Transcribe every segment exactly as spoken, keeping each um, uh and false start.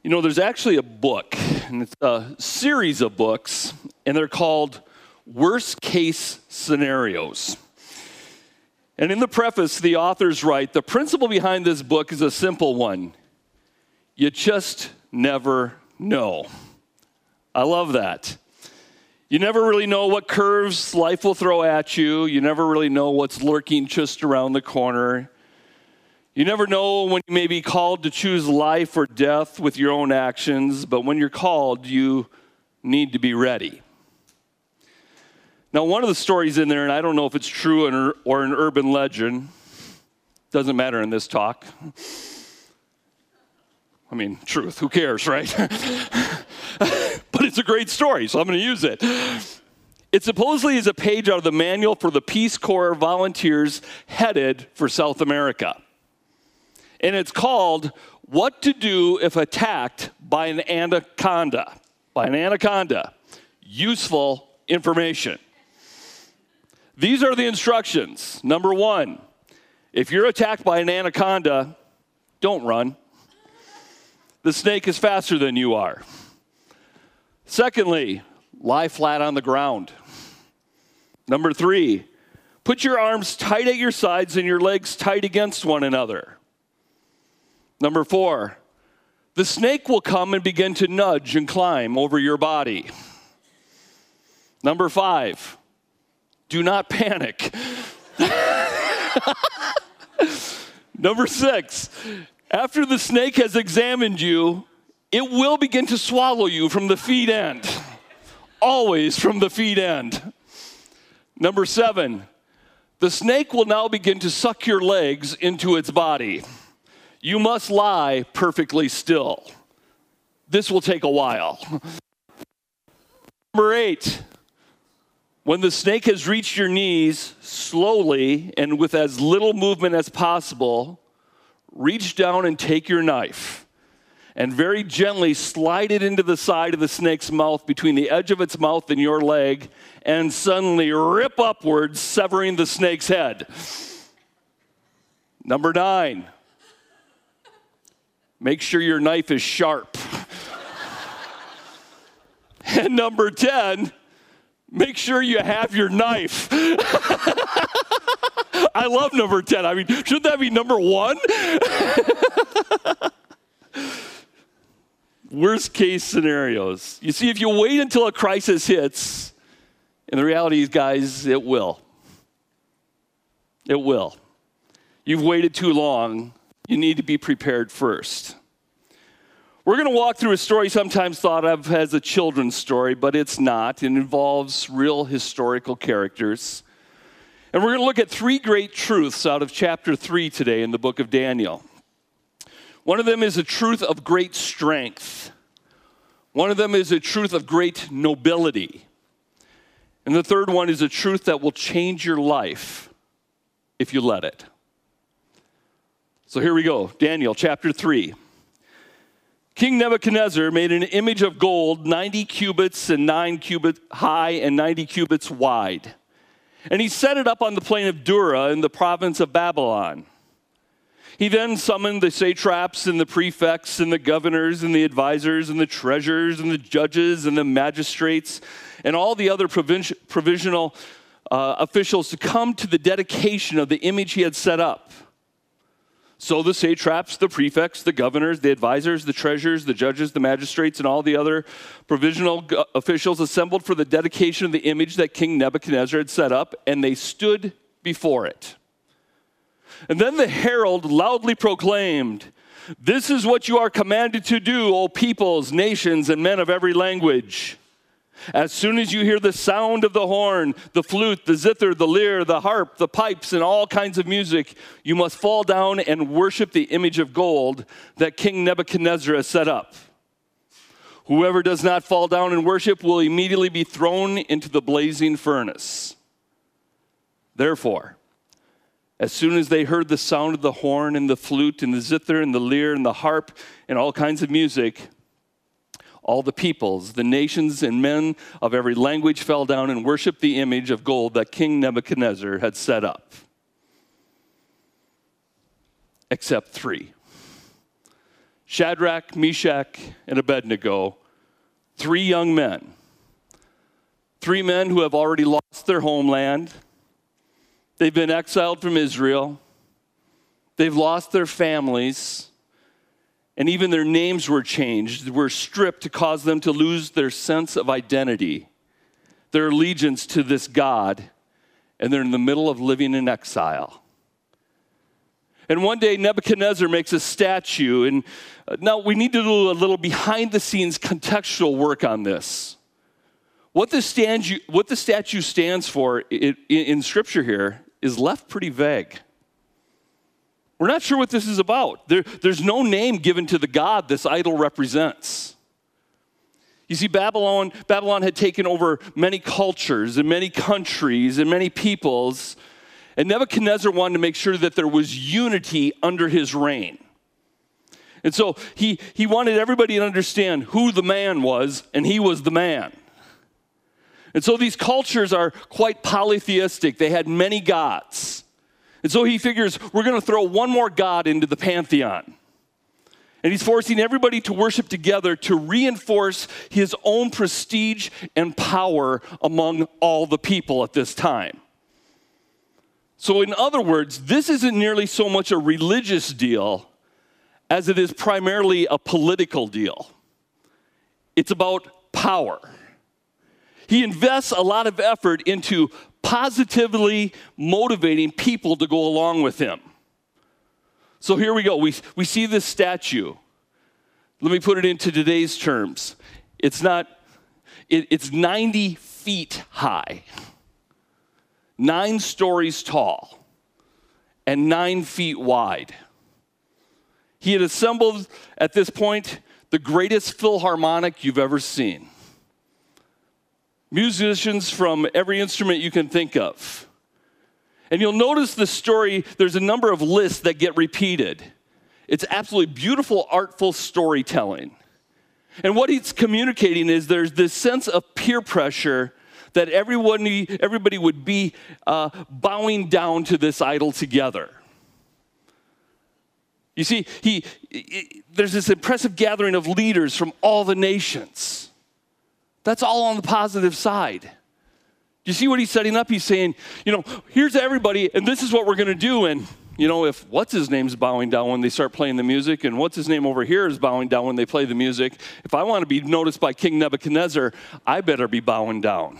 You know, there's actually a book, and it's a series of books, and they're called Worst Case Scenarios. And in the preface, the authors write, the principle behind this book is a simple one. You just never know. I love that. You never really know what curves life will throw at you. You never really know what's lurking just around the corner. You never know when you may be called to choose life or death with your own actions, but when you're called, you need to be ready. Now, one of the stories in there, and I don't know if it's true or an urban legend, doesn't matter in this talk. I mean, truth, who cares, right? But it's a great story, so I'm going to use it. It supposedly is a page out of the manual for the Peace Corps volunteers headed for South America. And it's called What to Do If Attacked by an Anaconda. By an anaconda. Useful information. These are the instructions. Number one, if you're attacked by an anaconda, don't run. The snake is faster than you are. Secondly, lie flat on the ground. Number three, put your arms tight at your sides and your legs tight against one another. Number four, the snake will come and begin to nudge and climb over your body. Number five, do not panic. Number six, after the snake has examined you, it will begin to swallow you from the feet end. Always from the feet end. Number seven, the snake will now begin to suck your legs into its body. You must lie perfectly still. This will take a while. Number eight, when the snake has reached your knees, slowly and with as little movement as possible, reach down and take your knife and very gently slide it into the side of the snake's mouth between the edge of its mouth and your leg and suddenly rip upwards, severing the snake's head. Number nine, make sure your knife is sharp. And number ten, make sure you have your knife. I love number ten. I mean, shouldn't that be number one? Worst case scenarios. You see, if you wait until a crisis hits, and the reality is, guys, it will. It will. You've waited too long. You need to be prepared first. We're going to walk through a story sometimes thought of as a children's story, but it's not. It involves real historical characters. And we're going to look at three great truths out of chapter three today in the book of Daniel. One of them is a truth of great strength. One of them is a truth of great nobility. And the third one is a truth that will change your life if you let it. So here we go, Daniel chapter three. King Nebuchadnezzar made an image of gold ninety cubits and nine cubits high and ninety cubits wide. And he set it up on the plain of Dura in the province of Babylon. He then summoned the satraps and the prefects and the governors and the advisors and the treasurers and the judges and the magistrates and all the other provincial, provisional uh, officials to come to the dedication of the image he had set up. So the satraps, the prefects, the governors, the advisors, the treasurers, the judges, the magistrates, and all the other provisional officials assembled for the dedication of the image that King Nebuchadnezzar had set up, and they stood before it. And then the herald loudly proclaimed, "This is what you are commanded to do, O peoples, nations, and men of every language. As soon as you hear the sound of the horn, the flute, the zither, the lyre, the harp, the pipes, and all kinds of music, you must fall down and worship the image of gold that King Nebuchadnezzar has set up. Whoever does not fall down and worship will immediately be thrown into the blazing furnace." Therefore, as soon as they heard the sound of the horn and the flute and the zither and the lyre and the harp and all kinds of music, all the peoples, the nations, and men of every language fell down and worshiped the image of gold that King Nebuchadnezzar had set up. Except three. Shadrach, Meshach, and Abednego, three young men. Three men who have already lost their homeland. They've been exiled from Israel. They've lost their families. And even their names were changed, were stripped to cause them to lose their sense of identity, their allegiance to this God, and they're in the middle of living in exile. And one day Nebuchadnezzar makes a statue, and now we need to do a little behind-the-scenes contextual work on this. What the, statue, what the statue stands for in, in Scripture here is left pretty vague. We're not sure what this is about. There, there's no name given to the God this idol represents. You see, Babylon, Babylon had taken over many cultures and many countries and many peoples, and Nebuchadnezzar wanted to make sure that there was unity under his reign. And so he, he wanted everybody to understand who the man was, and he was the man. And so these cultures are quite polytheistic. They had many gods. And so he figures, we're going to throw one more god into the pantheon. And he's forcing everybody to worship together to reinforce his own prestige and power among all the people at this time. So in other words, this isn't nearly so much a religious deal as it is primarily a political deal. It's about power. He invests a lot of effort into positively motivating people to go along with him. So here we go. We, we see this statue. Let me put it into today's terms. It's not, it, it's ninety feet high, nine stories tall, and nine feet wide. He had assembled, at this point, the greatest philharmonic you've ever seen. Musicians from every instrument you can think of. And you'll notice the story, there's a number of lists that get repeated. It's absolutely beautiful, artful storytelling. And what he's communicating is there's this sense of peer pressure that everyone, everybody would be uh, bowing down to this idol together. You see, he, he, there's this impressive gathering of leaders from all the nations. That's all on the positive side. You see what he's setting up? He's saying, you know, here's everybody, and this is what we're going to do. And, you know, if what's-his-name's bowing down when they start playing the music, and what's-his-name over here is bowing down when they play the music, if I want to be noticed by King Nebuchadnezzar, I better be bowing down.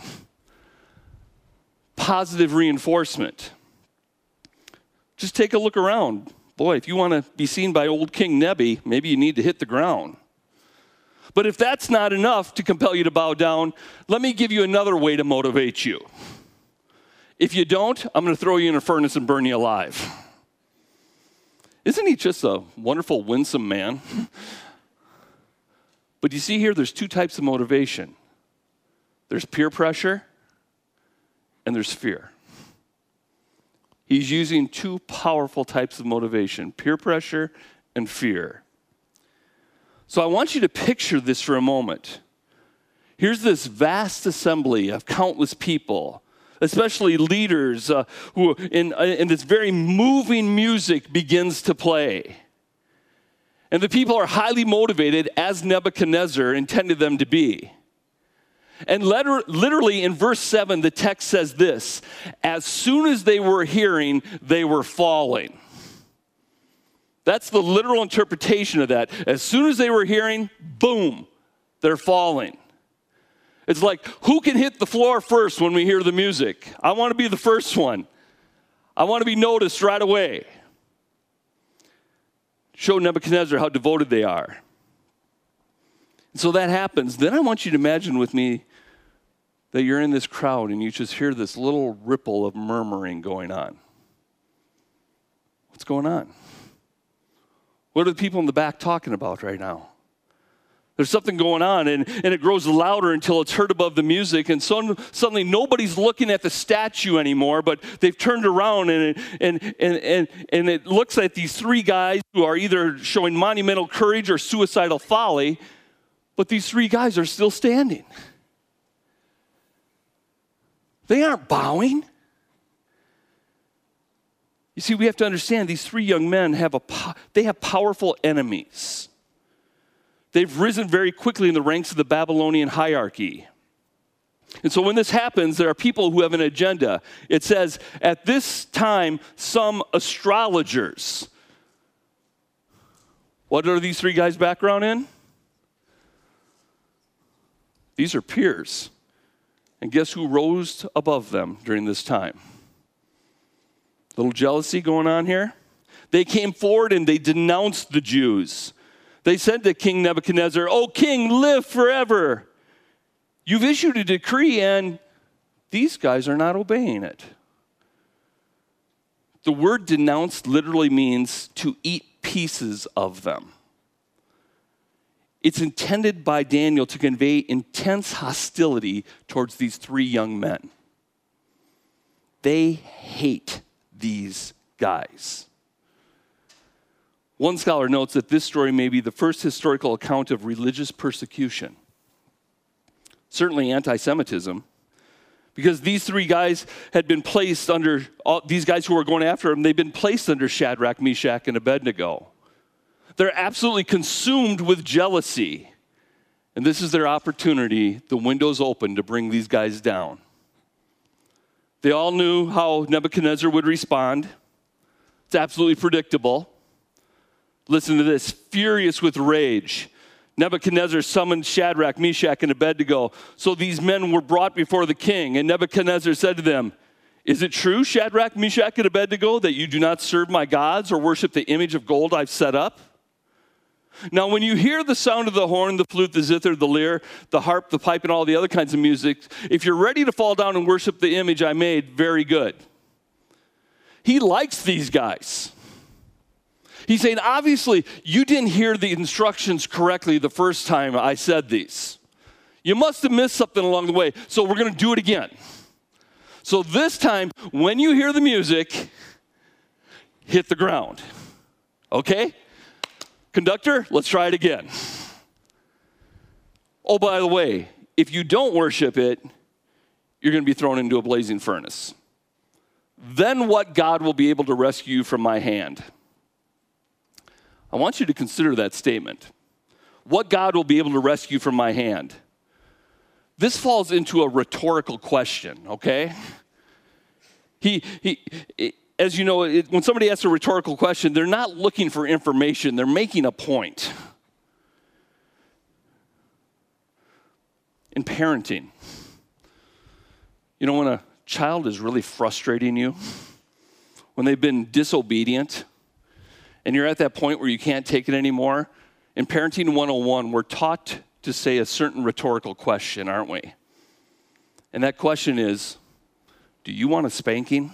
Positive reinforcement. Just take a look around. Boy, if you want to be seen by old King Nebi, maybe you need to hit the ground. But if that's not enough to compel you to bow down, let me give you another way to motivate you. If you don't, I'm going to throw you in a furnace and burn you alive. Isn't he just a wonderful, winsome man? But you see here, there's two types of motivation. There's peer pressure, and there's fear. He's using two powerful types of motivation, peer pressure and fear. So I want you to picture this for a moment. Here's this vast assembly of countless people, especially leaders, uh, who in, uh, in this very moving music begins to play. And the people are highly motivated, as Nebuchadnezzar intended them to be. And letter, literally in verse seven, the text says this: as soon as they were hearing, they were falling. That's the literal interpretation of that. As soon as they were hearing, boom, they're falling. It's like, who can hit the floor first when we hear the music? I want to be the first one. I want to be noticed right away. Show Nebuchadnezzar how devoted they are. And so that happens. Then I want you to imagine with me that you're in this crowd and you just hear this little ripple of murmuring going on. What's going on? What are the people in the back talking about right now? There's something going on, and, and it grows louder until it's heard above the music, and so, suddenly nobody's looking at the statue anymore, but they've turned around, and, and, and, and, and it looks like these three guys who are either showing monumental courage or suicidal folly, but these three guys are still standing. They aren't bowing. You see, we have to understand these three young men have a they have powerful enemies. They've risen very quickly in the ranks of the Babylonian hierarchy. And so when this happens, there are people who have an agenda. It says, at this time, some astrologers. What are these three guys' background in? These are peers. And guess who rose above them during this time? A little jealousy going on here. They came forward and they denounced the Jews. They said to King Nebuchadnezzar, "O king, live forever. You've issued a decree and these guys are not obeying it." The word denounced literally means to eat pieces of them. It's intended by Daniel to convey intense hostility towards these three young men. They hate these guys. One scholar notes that this story may be the first historical account of religious persecution. Certainly anti-Semitism, because these three guys had been placed under, all, these guys who were going after him, they've been placed under Shadrach, Meshach, and Abednego. They're absolutely consumed with jealousy. And this is their opportunity. The window's open to bring these guys down. They all knew how Nebuchadnezzar would respond. It's absolutely predictable. Listen to this. Furious with rage, Nebuchadnezzar summoned Shadrach, Meshach, and Abednego. So these men were brought before the king. And Nebuchadnezzar said to them, "Is it true, Shadrach, Meshach, and Abednego, that you do not serve my gods or worship the image of gold I've set up? Now, when you hear the sound of the horn, the flute, the zither, the lyre, the harp, the pipe, and all the other kinds of music, if you're ready to fall down and worship the image I made, very good." He likes these guys. He's saying, obviously, you didn't hear the instructions correctly the first time I said these. You must have missed something along the way, so we're going to do it again. So this time, when you hear the music, hit the ground. Okay? Conductor, let's try it again. Oh, by the way, if you don't worship it, you're going to be thrown into a blazing furnace. Then what God will be able to rescue you from my hand? I want you to consider that statement. What God will be able to rescue from my hand? This falls into a rhetorical question, okay? He, he, as you know, it, when somebody asks a rhetorical question, they're not looking for information, they're making a point. In parenting, you know, when a child is really frustrating you, when they've been disobedient, and you're at that point where you can't take it anymore, in Parenting one oh one, we're taught to say a certain rhetorical question, aren't we? And that question is, do you want a spanking?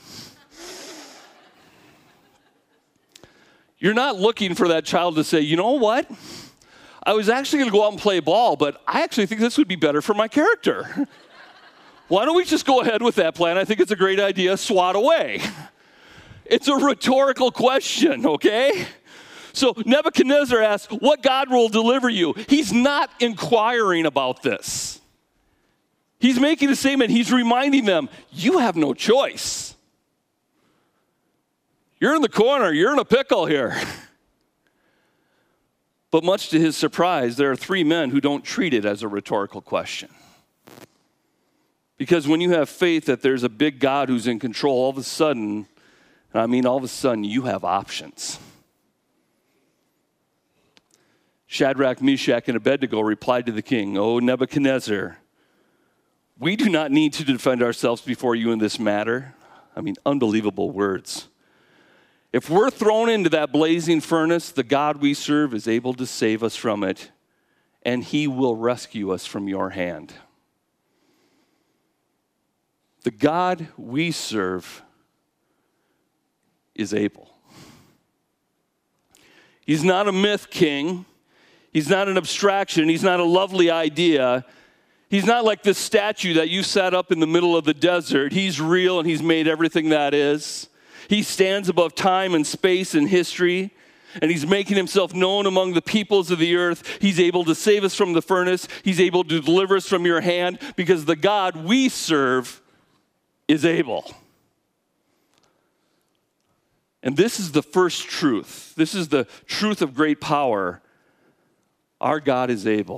You're not looking for that child to say, you know what? I was actually going to go out and play ball, but I actually think this would be better for my character. Why don't we just go ahead with that plan? I think it's a great idea. Swat away. It's a rhetorical question, okay? So Nebuchadnezzar asks, what God will deliver you? He's not inquiring about this. He's making a statement. He's reminding them, you have no choice. You're in the corner. You're in a pickle here. But much to his surprise, there are three men who don't treat it as a rhetorical question. Because when you have faith that there's a big God who's in control, all of a sudden, and I mean all of a sudden, you have options. Shadrach, Meshach, and Abednego replied to the king, "O Nebuchadnezzar, we do not need to defend ourselves before you in this matter." I mean, unbelievable words. If we're thrown into that blazing furnace, the God we serve is able to save us from it, and he will rescue us from your hand. The God we serve is able. He's not a myth king. He's not an abstraction. He's not a lovely idea. He's not like this statue that you sat up in the middle of the desert. He's real and he's made everything that is. He stands above time and space and history, and he's making himself known among the peoples of the earth. He's able to save us from the furnace. He's able to deliver us from your hand because the God we serve is able. And this is the first truth. This is the truth of great power. Our God is able.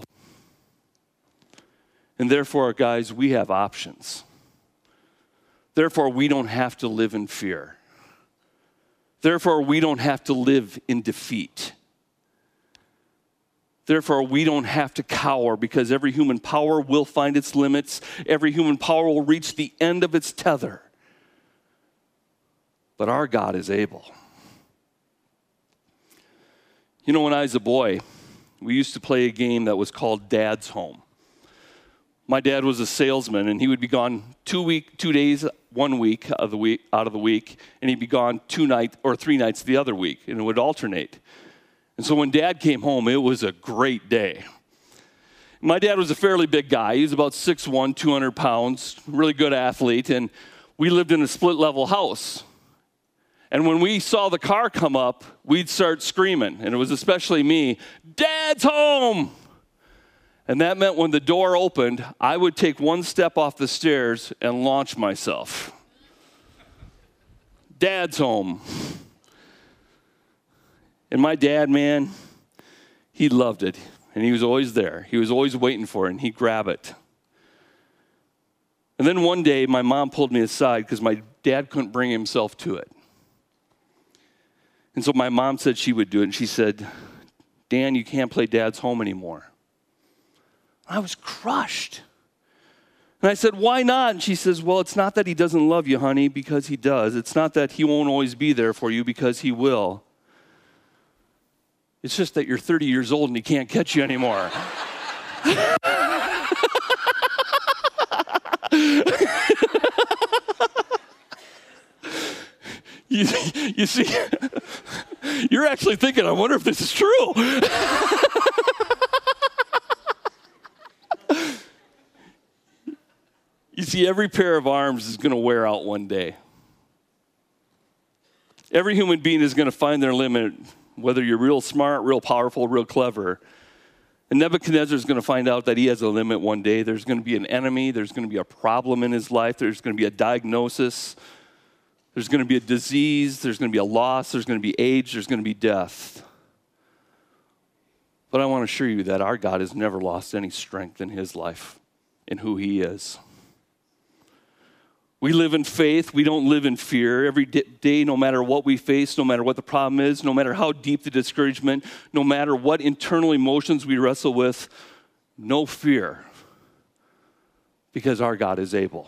And therefore, guys, we have options. Therefore, we don't have to live in fear. Therefore, we don't have to live in defeat. Therefore, we don't have to cower, because every human power will find its limits. Every human power will reach the end of its tether. But our God is able. You know, when I was a boy, we used to play a game that was called Dad's Home. My dad was a salesman, and he would be gone two week, two days, one week of the week out of the week, and he'd be gone two nights or three nights the other week, and it would alternate. And so when Dad came home, it was a great day. My dad was a fairly big guy. He was about six one, two hundred pounds, really good athlete, and we lived in a split-level house. And when we saw the car come up, we'd start screaming, and it was especially me, "Dad's home!" And that meant when the door opened, I would take one step off the stairs and launch myself. Dad's home. And my dad, man, he loved it. And he was always there. He was always waiting for it, and he'd grab it. And then one day, my mom pulled me aside because my dad couldn't bring himself to it. And so my mom said she would do it, and she said, "Dan, you can't play Dad's home anymore." I was crushed. And I said, "Why not?" And she says, "Well, it's not that he doesn't love you, honey, because he does. It's not that he won't always be there for you, because he will. It's just that you're thirty years old and he can't catch you anymore." you, you see, you're actually thinking, I wonder if this is true. You see, every pair of arms is going to wear out one day. Every human being is going to find their limit, whether you're real smart, real powerful, real clever. And Nebuchadnezzar is going to find out that he has a limit one day. There's going to be an enemy. There's going to be a problem in his life. There's going to be a diagnosis. There's going to be a disease. There's going to be a loss. There's going to be age. There's going to be death. But I want to assure you that our God has never lost any strength in his life, in who he is. We live in faith. We don't live in fear. Every day, no matter what we face, no matter what the problem is, no matter how deep the discouragement, no matter what internal emotions we wrestle with, no fear, because our God is able.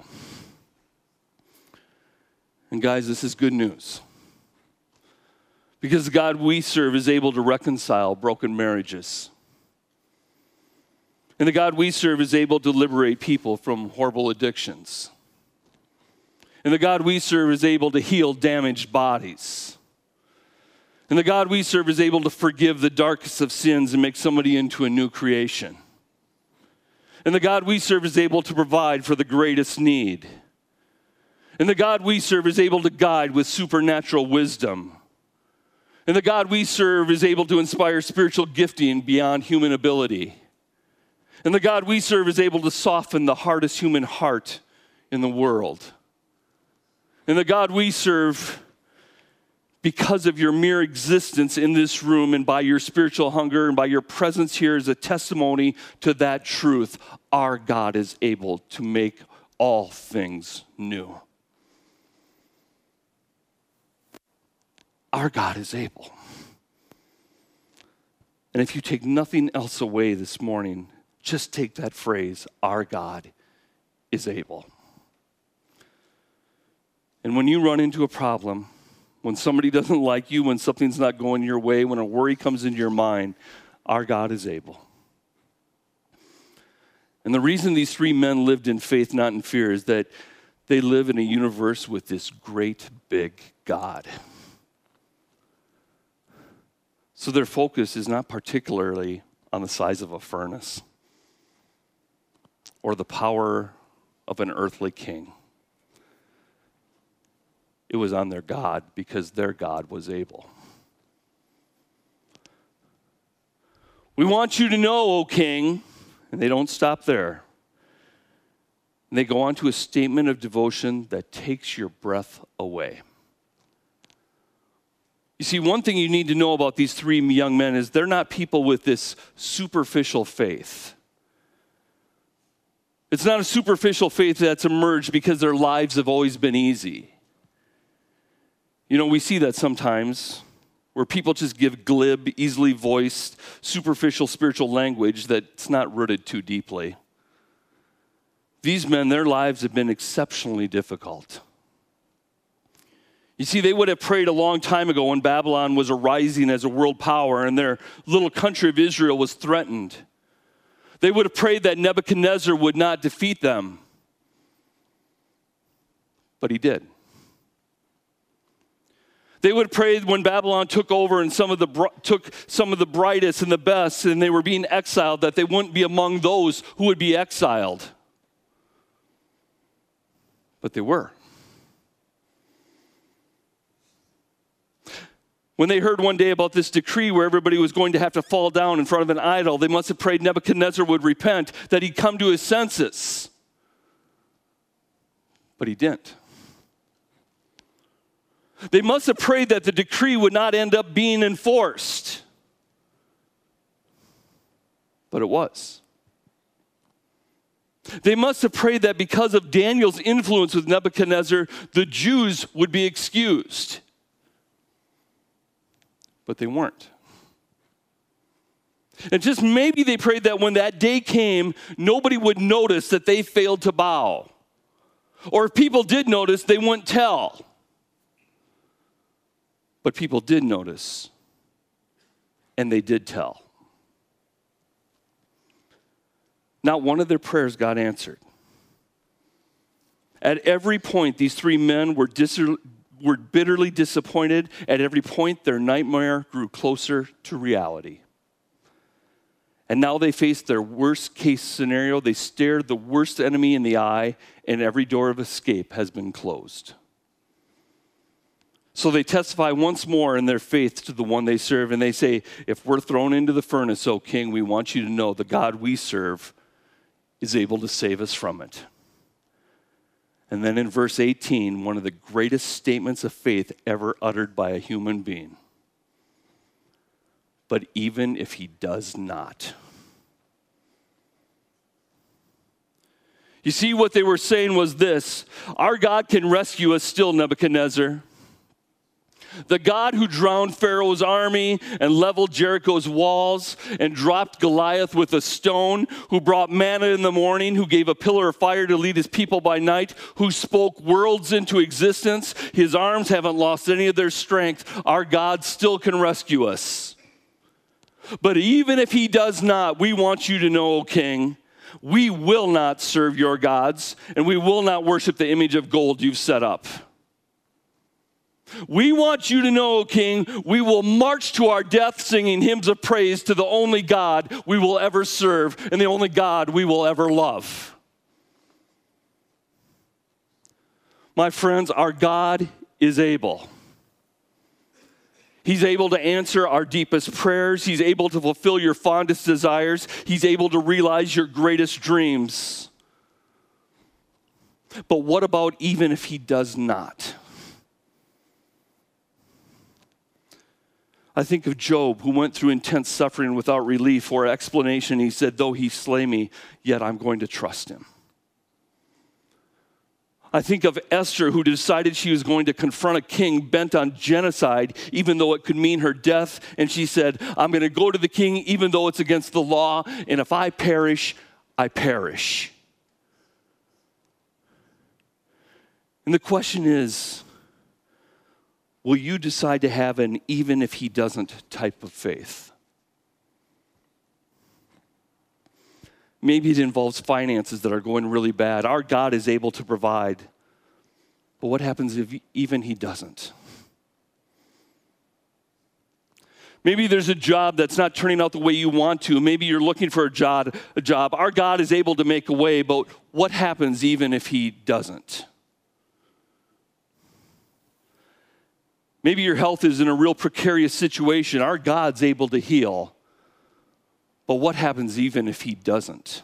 And guys, this is good news. Because the God we serve is able to reconcile broken marriages. And the God we serve is able to liberate people from horrible addictions. And the God we serve is able to heal damaged bodies. And the God we serve is able to forgive the darkest of sins and make somebody into a new creation. And the God we serve is able to provide for the greatest need. And the God we serve is able to guide with supernatural wisdom. And the God we serve is able to inspire spiritual gifting beyond human ability. And the God we serve is able to soften the hardest human heart in the world. And the God we serve, because of your mere existence in this room and by your spiritual hunger and by your presence here, is a testimony to that truth. Our God is able to make all things new. Our God is able. And if you take nothing else away this morning, just take that phrase, our God is able. And when you run into a problem, when somebody doesn't like you, when something's not going your way, when a worry comes into your mind, our God is able. And the reason these three men lived in faith, not in fear, is that they live in a universe with this great big God. So their focus is not particularly on the size of a furnace or the power of an earthly king. It was on their God, because their God was able. We want you to know, O King, and they don't stop there. And they go on to a statement of devotion that takes your breath away. You see, one thing you need to know about these three young men is they're not people with this superficial faith. It's not a superficial faith that's emerged because their lives have always been easy. You know, we see that sometimes where people just give glib, easily voiced, superficial spiritual language that's not rooted too deeply. These men, their lives have been exceptionally difficult. You see, they would have prayed a long time ago when Babylon was arising as a world power and their little country of Israel was threatened. They would have prayed that Nebuchadnezzar would not defeat them. But he did. They would have prayed when Babylon took over and some of the took some of the brightest and the best and they were being exiled that they wouldn't be among those who would be exiled. But they were. When they heard one day about this decree where everybody was going to have to fall down in front of an idol, they must have prayed Nebuchadnezzar would repent, that he'd come to his senses. But he didn't. They must have prayed that the decree would not end up being enforced. But it was. They must have prayed that because of Daniel's influence with Nebuchadnezzar, the Jews would be excused. But they weren't. And just maybe they prayed that when that day came, nobody would notice that they failed to bow. Or if people did notice, they wouldn't tell. But people did notice, and they did tell. Not one of their prayers got answered. At every point, these three men were dis- were bitterly disappointed. At every point, their nightmare grew closer to reality. And now they faced their worst case scenario. They stared the worst enemy in the eye, and every door of escape has been closed. So they testify once more in their faith to the one they serve, and they say, if we're thrown into the furnace, O king, we want you to know the God we serve is able to save us from it. And then in verse eighteen, one of the greatest statements of faith ever uttered by a human being. But even if he does not. You see, what they were saying was this: our God can rescue us still, Nebuchadnezzar. The God who drowned Pharaoh's army and leveled Jericho's walls and dropped Goliath with a stone, who brought manna in the morning, who gave a pillar of fire to lead his people by night, who spoke worlds into existence. His arms haven't lost any of their strength. Our God still can rescue us. But even if he does not, we want you to know, O king, we will not serve your gods, and we will not worship the image of gold you've set up. We want you to know, O king, we will march to our death singing hymns of praise to the only God we will ever serve and the only God we will ever love. My friends, our God is able. He's able to answer our deepest prayers. He's able to fulfill your fondest desires. He's able to realize your greatest dreams. But what about even if he does not? I think of Job, who went through intense suffering without relief or explanation. He said, though he slay me, yet I'm going to trust him. I think of Esther, who decided she was going to confront a king bent on genocide, even though it could mean her death. And she said, I'm going to go to the king, even though it's against the law. And if I perish, I perish. And the question is, will you decide to have an even if he doesn't type of faith? Maybe it involves finances that are going really bad. Our God is able to provide. But what happens if even he doesn't? Maybe there's a job that's not turning out the way you want to. Maybe you're looking for a job. A job. Our God is able to make a way, but what happens even if he doesn't? Maybe your health is in a real precarious situation. Our God's able to heal. But what happens even if he doesn't?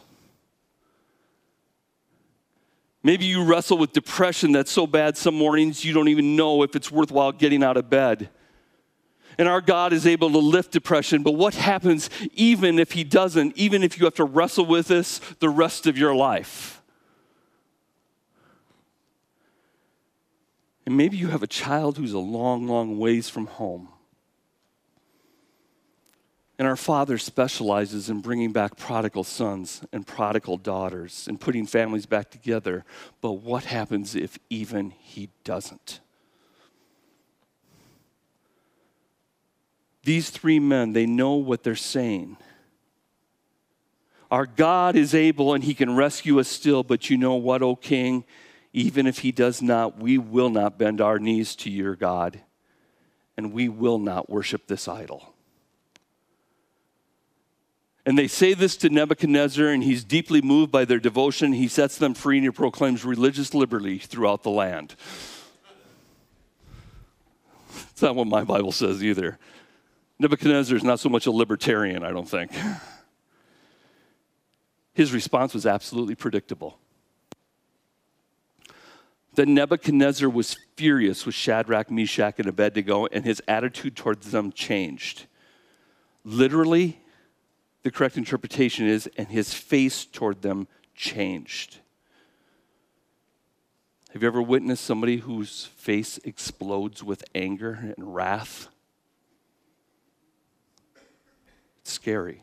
Maybe you wrestle with depression that's so bad some mornings you don't even know if it's worthwhile getting out of bed. And our God is able to lift depression. But what happens even if he doesn't, even if you have to wrestle with this the rest of your life? And maybe you have a child who's a long, long ways from home. And our Father specializes in bringing back prodigal sons and prodigal daughters and putting families back together. But what happens if even he doesn't? These three men, they know what they're saying. Our God is able and he can rescue us still, but you know what, O King? Even if he does not, we will not bend our knees to your God, and we will not worship this idol. And they say this to Nebuchadnezzar, and he's deeply moved by their devotion. He sets them free, and he proclaims religious liberty throughout the land. It's not what my Bible says either. Nebuchadnezzar is not so much a libertarian, I don't think. His response was absolutely predictable. Then Nebuchadnezzar was furious with Shadrach, Meshach, and Abednego, and his attitude towards them changed. Literally, the correct interpretation is, and his face toward them changed. Have you ever witnessed somebody whose face explodes with anger and wrath? It's scary.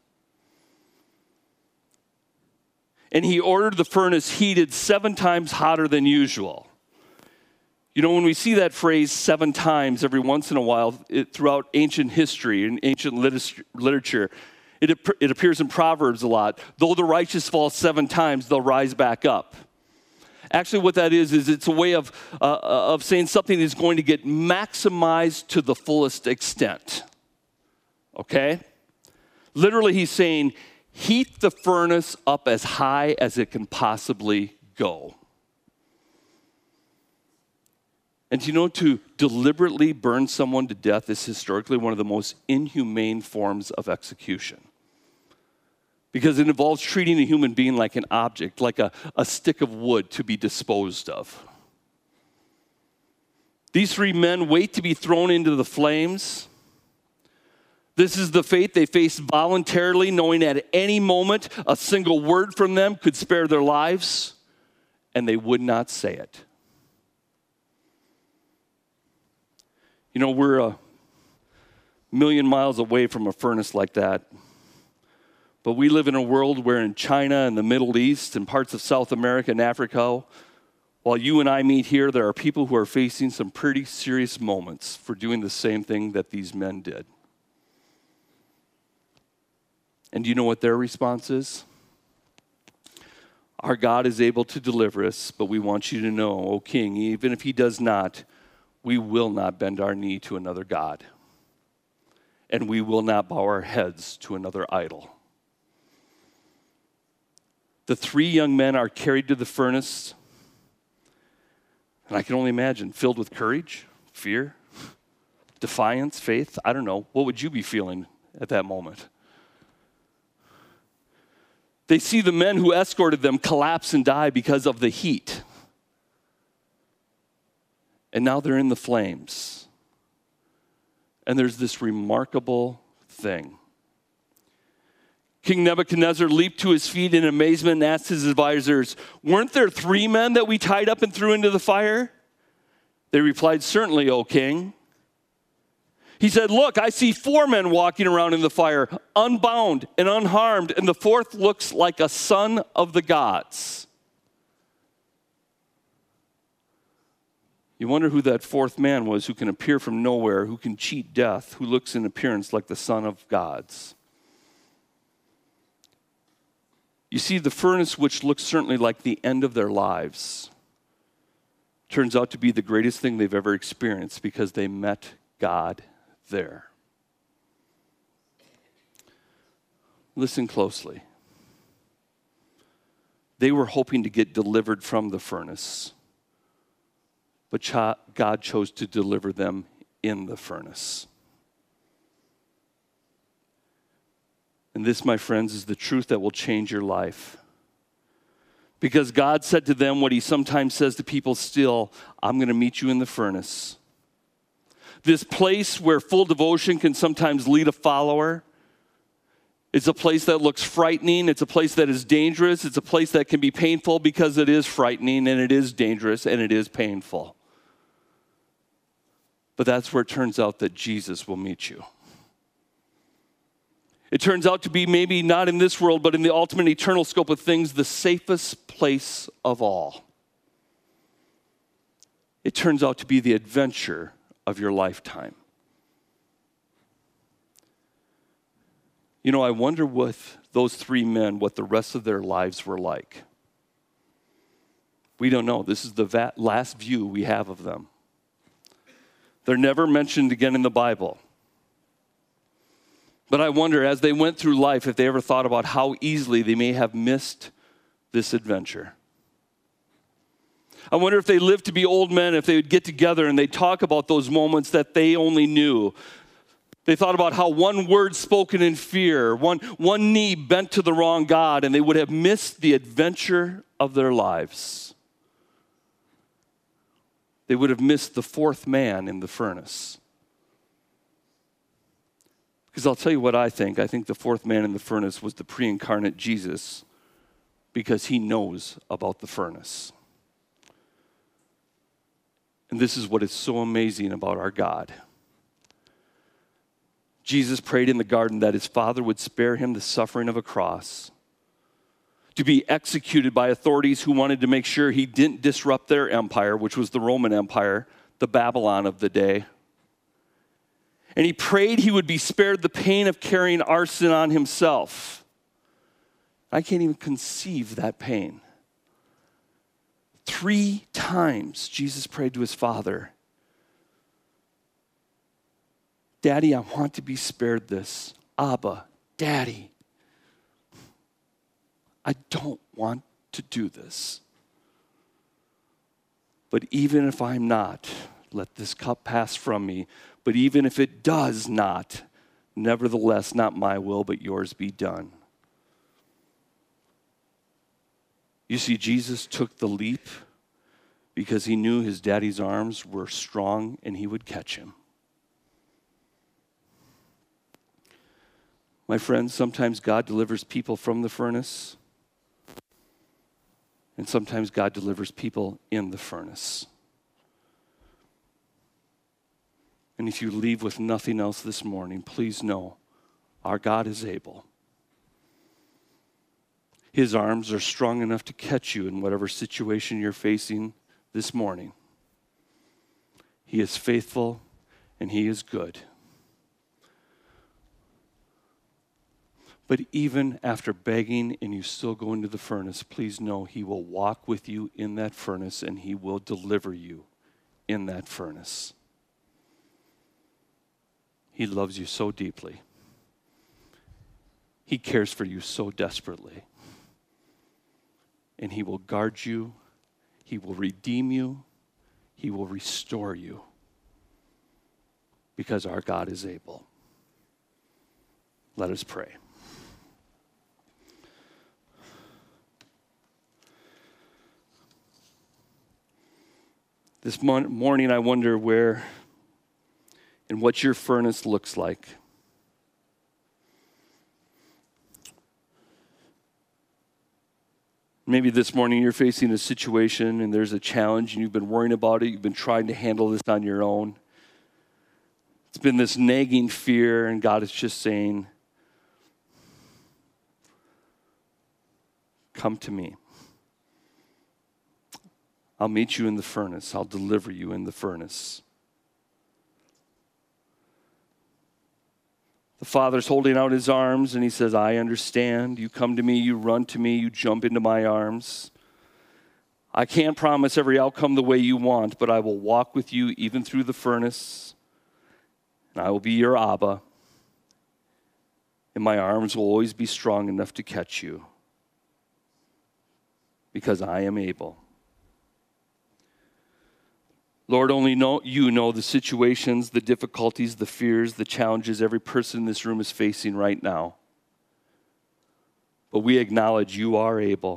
And he ordered the furnace heated seven times hotter than usual. You know, when we see that phrase seven times every once in a while it, throughout ancient history and ancient literature, it, it appears in Proverbs a lot. Though the righteous fall seven times, they'll rise back up. Actually, what that is, is it's a way of, uh, of saying something is going to get maximized to the fullest extent. Okay? Literally, he's saying, heat the furnace up as high as it can possibly go. And you know, to deliberately burn someone to death is historically one of the most inhumane forms of execution. Because it involves treating a human being like an object, like a, a stick of wood to be disposed of. These three men wait to be thrown into the flames. This is the fate they faced voluntarily, knowing at any moment a single word from them could spare their lives, and they would not say it. You know, we're a million miles away from a furnace like that, but we live in a world where in China and the Middle East and parts of South America and Africa, while you and I meet here, there are people who are facing some pretty serious moments for doing the same thing that these men did. And do you know what their response is? Our God is able to deliver us, but we want you to know, O King, even if he does not, we will not bend our knee to another God. And we will not bow our heads to another idol. The three young men are carried to the furnace, and I can only imagine, filled with courage, fear, defiance, faith. I don't know. What would you be feeling at that moment? They see the men who escorted them collapse and die because of the heat. And now they're in the flames. And there's this remarkable thing. King Nebuchadnezzar leaped to his feet in amazement and asked his advisors, "Weren't there three men that we tied up and threw into the fire?" They replied, "Certainly, O king." He said, "Look, I see four men walking around in the fire, unbound and unharmed, and the fourth looks like a son of the gods." You wonder who that fourth man was who can appear from nowhere, who can cheat death, who looks in appearance like the son of gods. You see, the furnace, which looks certainly like the end of their lives, turns out to be the greatest thing they've ever experienced because they met God there. Listen closely. They were hoping to get delivered from the furnace, but God chose to deliver them in the furnace. And this, my friends, is the truth that will change your life. Because God said to them what he sometimes says to people still, "I'm going to meet you in the furnace. This place where full devotion can sometimes lead a follower. It's a place that looks frightening. It's a place that is dangerous. It's a place that can be painful because it is frightening and it is dangerous and it is painful. But that's where it turns out that Jesus will meet you. It turns out to be maybe not in this world, but in the ultimate eternal scope of things, the safest place of all. It turns out to be the adventure of your lifetime. You know, I wonder with those three men what the rest of their lives were like. We don't know. This is the va- last view we have of them. They're never mentioned again in the Bible. But I wonder, as they went through life, if they ever thought about how easily they may have missed this adventure. I wonder if they lived to be old men, if they would get together and they'd talk about those moments that they only knew. They thought about how one word spoken in fear, one, one knee bent to the wrong God, and they would have missed the adventure of their lives. They would have missed the fourth man in the furnace. Because I'll tell you what I think. I think the fourth man in the furnace was the pre-incarnate Jesus, because he knows about the furnace. And this is what is so amazing about our God. Jesus prayed in the garden that his Father would spare him the suffering of a cross, to be executed by authorities who wanted to make sure he didn't disrupt their empire, which was the Roman Empire, the Babylon of the day. And he prayed he would be spared the pain of carrying our sin on himself. I can't even conceive that pain. Three times Jesus prayed to his Father, Daddy, I want to be spared this. Abba, Daddy, I don't want to do this. But even if I'm not, let this cup pass from me. But even if it does not, nevertheless, not my will, but yours be done. You see, Jesus took the leap because he knew his daddy's arms were strong and he would catch him. My friends, sometimes God delivers people from the furnace, and sometimes God delivers people in the furnace. And if you leave with nothing else this morning, please know our God is able. His arms are strong enough to catch you in whatever situation you're facing this morning. He is faithful and he is good. But even after begging and you still go into the furnace, please know he will walk with you in that furnace and he will deliver you in that furnace. He loves you so deeply. He cares for you so desperately. And he will guard you. He will redeem you. He will restore you. Because our God is able. Let us pray. This morning, I wonder where and what your furnace looks like. Maybe this morning you're facing a situation and there's a challenge and you've been worrying about it. You've been trying to handle this on your own. It's been this nagging fear, and God is just saying, come to me. I'll meet you in the furnace. I'll deliver you in the furnace. The Father's holding out his arms and he says, I understand. You come to me, you run to me, you jump into my arms. I can't promise every outcome the way you want, but I will walk with you even through the furnace. And I will be your Abba. And my arms will always be strong enough to catch you. Because I am able. Lord, only know, you know the situations, the difficulties, the fears, the challenges every person in this room is facing right now. But we acknowledge you are able.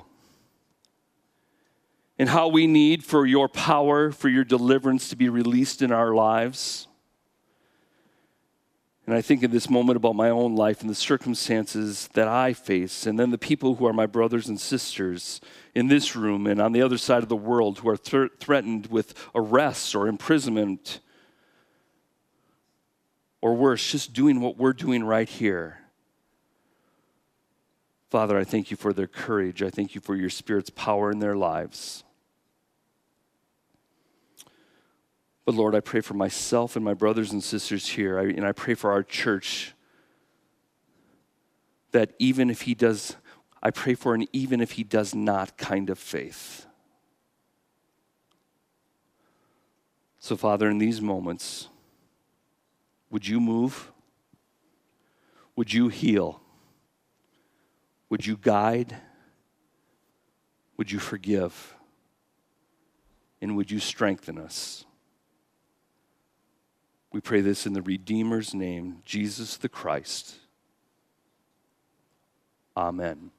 And how we need for your power, for your deliverance to be released in our lives. And I think in this moment about my own life and the circumstances that I face, and then the people who are my brothers and sisters in this room and on the other side of the world who are th- threatened with arrest or imprisonment, or worse, just doing what we're doing right here. Father, I thank you for their courage. I thank you for your Spirit's power in their lives. But Lord, I pray for myself and my brothers and sisters here, I, and I pray for our church that even if he does, I pray for an even if he does not kind of faith. So Father, in these moments, would you move? Would you heal? Would you guide? Would you forgive? And would you strengthen us? We pray this in the Redeemer's name, Jesus the Christ. Amen.